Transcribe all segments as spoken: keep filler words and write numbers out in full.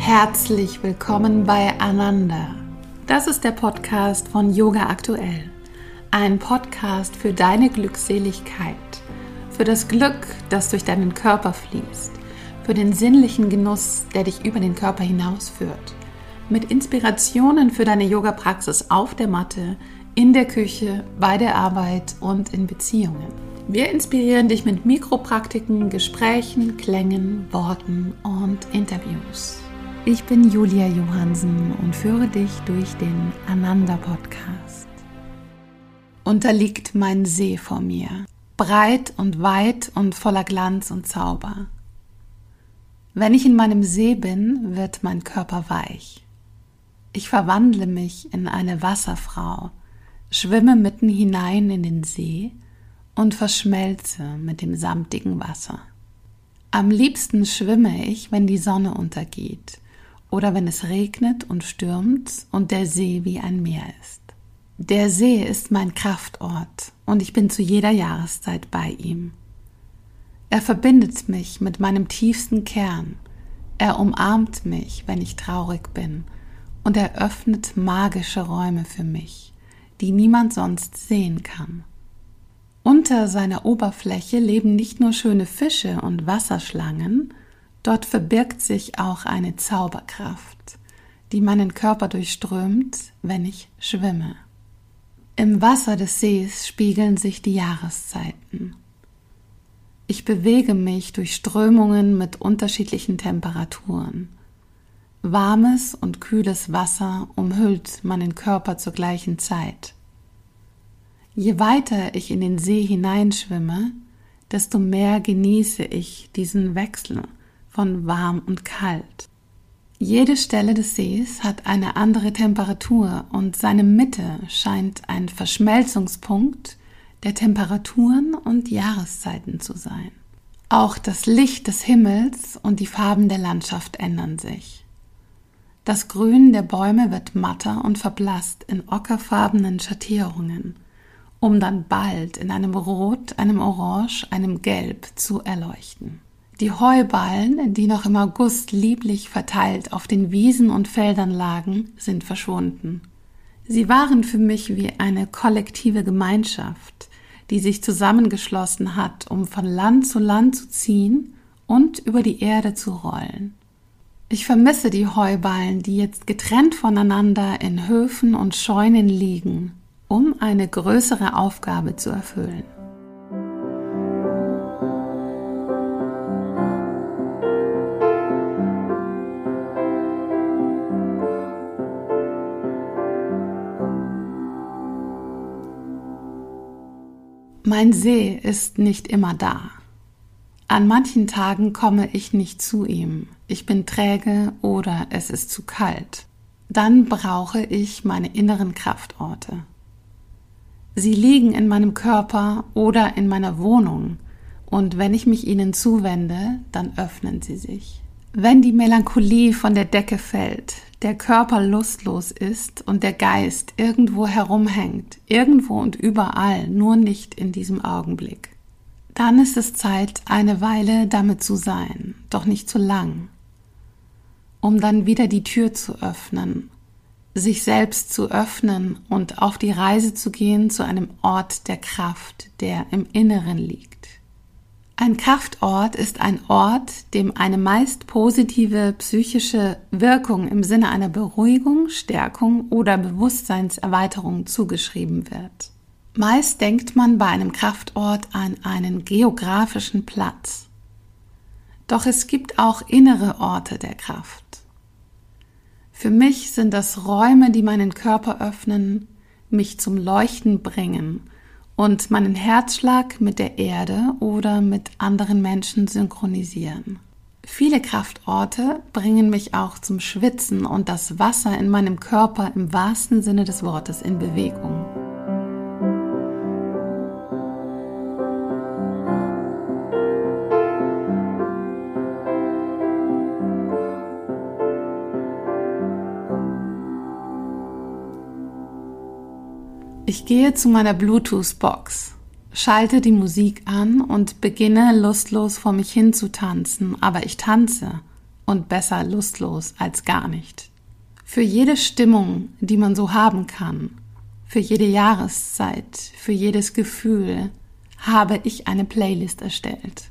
Herzlich willkommen bei Ananda. Das ist der Podcast von Yoga Aktuell. Ein Podcast für deine Glückseligkeit, für das Glück, das durch deinen Körper fließt, für den sinnlichen Genuss, der dich über den Körper hinausführt, mit Inspirationen für deine Yoga-Praxis auf der Matte, in der Küche, bei der Arbeit und in Beziehungen. Wir inspirieren dich mit Mikropraktiken, Gesprächen, Klängen, Worten und Interviews. Ich bin Julia Johansen und führe dich durch den Ananda-Podcast. Und da liegt mein See vor mir, breit und weit und voller Glanz und Zauber. Wenn ich in meinem See bin, wird mein Körper weich. Ich verwandle mich in eine Wasserfrau, schwimme mitten hinein in den See und verschmelze mit dem samtigen Wasser. Am liebsten schwimme ich, wenn die Sonne untergeht oder wenn es regnet und stürmt und der See wie ein Meer ist. Der See ist mein Kraftort und ich bin zu jeder Jahreszeit bei ihm. Er verbindet mich mit meinem tiefsten Kern. Er umarmt mich, wenn ich traurig bin, und er öffnet magische Räume für mich, die niemand sonst sehen kann. Unter seiner Oberfläche leben nicht nur schöne Fische und Wasserschlangen, dort verbirgt sich auch eine Zauberkraft, die meinen Körper durchströmt, wenn ich schwimme. Im Wasser des Sees spiegeln sich die Jahreszeiten. Ich bewege mich durch Strömungen mit unterschiedlichen Temperaturen. Warmes und kühles Wasser umhüllt meinen Körper zur gleichen Zeit. Je weiter ich in den See hineinschwimme, desto mehr genieße ich diesen Wechsel von warm und kalt. Jede Stelle des Sees hat eine andere Temperatur und seine Mitte scheint ein Verschmelzungspunkt der Temperaturen und Jahreszeiten zu sein. Auch das Licht des Himmels und die Farben der Landschaft ändern sich. Das Grün der Bäume wird matter und verblasst in ockerfarbenen Schattierungen, um dann bald in einem Rot, einem Orange, einem Gelb zu erleuchten. Die Heuballen, die noch im August lieblich verteilt auf den Wiesen und Feldern lagen, sind verschwunden. Sie waren für mich wie eine kollektive Gemeinschaft, die sich zusammengeschlossen hat, um von Land zu Land zu ziehen und über die Erde zu rollen. Ich vermisse die Heuballen, die jetzt getrennt voneinander in Höfen und Scheunen liegen, um eine größere Aufgabe zu erfüllen. Mein See ist nicht immer da. An manchen Tagen komme ich nicht zu ihm. Ich bin träge oder es ist zu kalt. Dann brauche ich meine inneren Kraftorte. Sie liegen in meinem Körper oder in meiner Wohnung, und wenn ich mich ihnen zuwende, dann öffnen sie sich. Wenn die Melancholie von der Decke fällt, der Körper lustlos ist und der Geist irgendwo herumhängt, irgendwo und überall, nur nicht in diesem Augenblick, dann ist es Zeit, eine Weile damit zu sein, doch nicht zu lang, um dann wieder die Tür zu öffnen, sich selbst zu öffnen und auf die Reise zu gehen zu einem Ort der Kraft, der im Inneren liegt. Ein Kraftort ist ein Ort, dem eine meist positive psychische Wirkung im Sinne einer Beruhigung, Stärkung oder Bewusstseinserweiterung zugeschrieben wird. Meist denkt man bei einem Kraftort an einen geografischen Platz. Doch es gibt auch innere Orte der Kraft. Für mich sind das Räume, die meinen Körper öffnen, mich zum Leuchten bringen und meinen Herzschlag mit der Erde oder mit anderen Menschen synchronisieren. Viele Kraftorte bringen mich auch zum Schwitzen und das Wasser in meinem Körper im wahrsten Sinne des Wortes in Bewegung. Ich gehe zu meiner Bluetooth-Box, schalte die Musik an und beginne lustlos vor mich hin zu tanzen, aber ich tanze, und besser lustlos als gar nicht. Für jede Stimmung, die man so haben kann, für jede Jahreszeit, für jedes Gefühl, habe ich eine Playlist erstellt.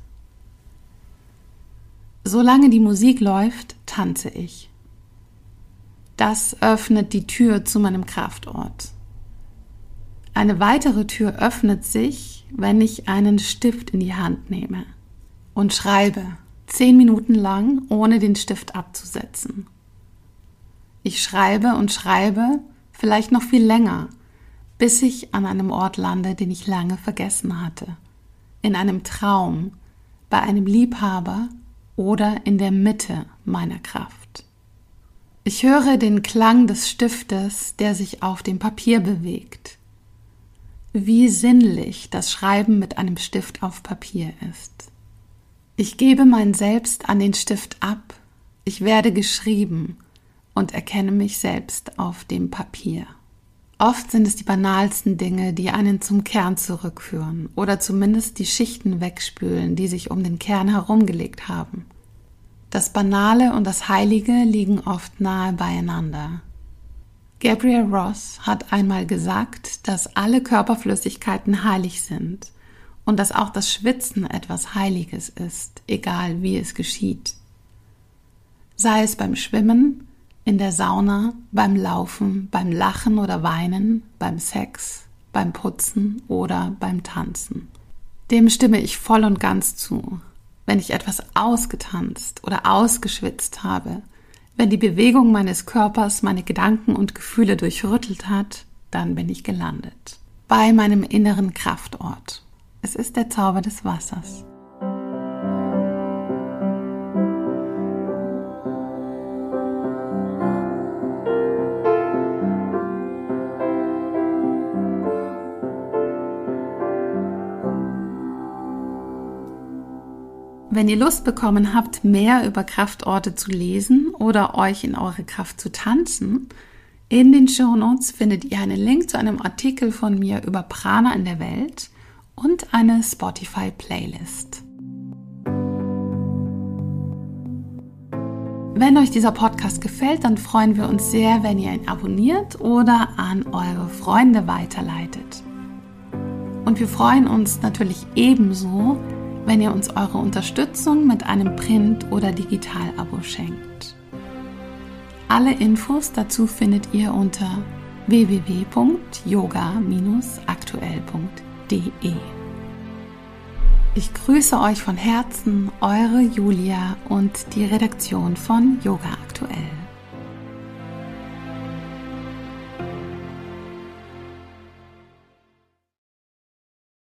Solange die Musik läuft, tanze ich. Das öffnet die Tür zu meinem Kraftort. Eine weitere Tür öffnet sich, wenn ich einen Stift in die Hand nehme und schreibe, zehn Minuten lang, ohne den Stift abzusetzen. Ich schreibe und schreibe, vielleicht noch viel länger, bis ich an einem Ort lande, den ich lange vergessen hatte. In einem Traum, bei einem Liebhaber oder in der Mitte meiner Kraft. Ich höre den Klang des Stiftes, der sich auf dem Papier bewegt. Wie sinnlich das Schreiben mit einem Stift auf Papier ist. Ich gebe mein Selbst an den Stift ab, ich werde geschrieben und erkenne mich selbst auf dem Papier. Oft sind es die banalsten Dinge, die einen zum Kern zurückführen oder zumindest die Schichten wegspülen, die sich um den Kern herumgelegt haben. Das Banale und das Heilige liegen oft nahe beieinander. Gabrielle Roth hat einmal gesagt, dass alle Körperflüssigkeiten heilig sind und dass auch das Schwitzen etwas Heiliges ist, egal wie es geschieht. Sei es beim Schwimmen, in der Sauna, beim Laufen, beim Lachen oder Weinen, beim Sex, beim Putzen oder beim Tanzen. Dem stimme ich voll und ganz zu. Wenn ich etwas ausgetanzt oder ausgeschwitzt habe, wenn die Bewegung meines Körpers meine Gedanken und Gefühle durchrüttelt hat, dann bin ich gelandet. Bei meinem inneren Kraftort. Es ist der Zauber des Wassers. Wenn ihr Lust bekommen habt, mehr über Kraftorte zu lesen oder euch in eure Kraft zu tanzen, in den Shownotes findet ihr einen Link zu einem Artikel von mir über Prana in der Welt und eine Spotify-Playlist. Wenn euch dieser Podcast gefällt, dann freuen wir uns sehr, wenn ihr ihn abonniert oder an eure Freunde weiterleitet. Und wir freuen uns natürlich ebenso, wenn ihr uns eure Unterstützung mit einem Print- oder Digital-Abo schenkt. Alle Infos dazu findet ihr unter w w w punkt yoga Bindestrich aktuell punkt de. Ich grüße euch von Herzen, eure Julia und die Redaktion von Yoga Aktuell.